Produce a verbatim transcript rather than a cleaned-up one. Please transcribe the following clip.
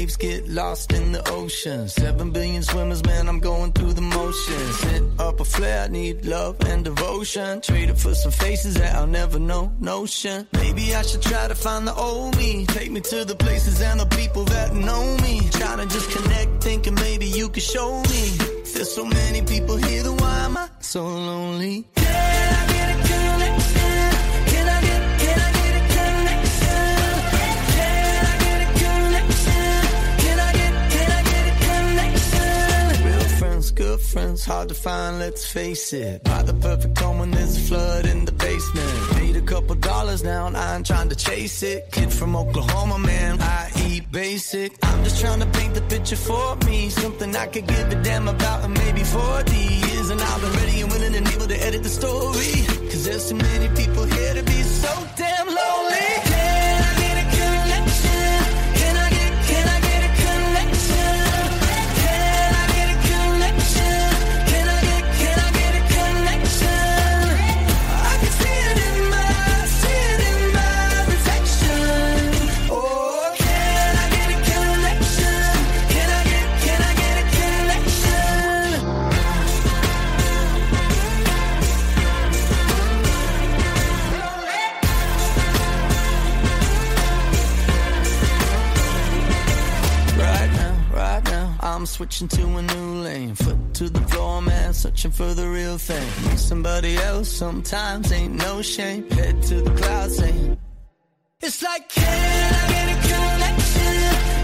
waves get lost in the ocean. Seven billion swimmers, man, I'm going through the motions. Hit up a flare, I need love and devotion. Trade it for some faces that I'll never know, notion. Maybe I should try to find the old me. Take me to the places and the people that know me. Try to just connect, thinking maybe you could show me. There's so many people here, then why am I so lonely? Can I get a connection? Can I get, can I get a connection? Can I get a connection? Can I get, can I get a connection? Real friends, good friends, hard to find, let's face it. Buy the perfect home when there's a flood in the basement. Paid a couple dollars now and I ain't trying to chase it. Kid from Oklahoma, man, I eat basic. I'm just trying to paint the picture for me. Something I could give a damn about in maybe forty years. And I've been ready and willing and able to edit the story. Cause there's too many people here to be so damn lonely. Can I get a connection? Can I get, can I get a connection? Can I get a connection? Can I get, can I get a connection? I can see it in my, see it in my reflection. Oh, can I get a connection? Can I get, can I get a connection? Right now, right now, I'm switching to a new lane. Foot to the floor, man, searching for the real thing. Need somebody else, sometimes ain't no shame. Head to the clouds saying, it's like, can I get a connection?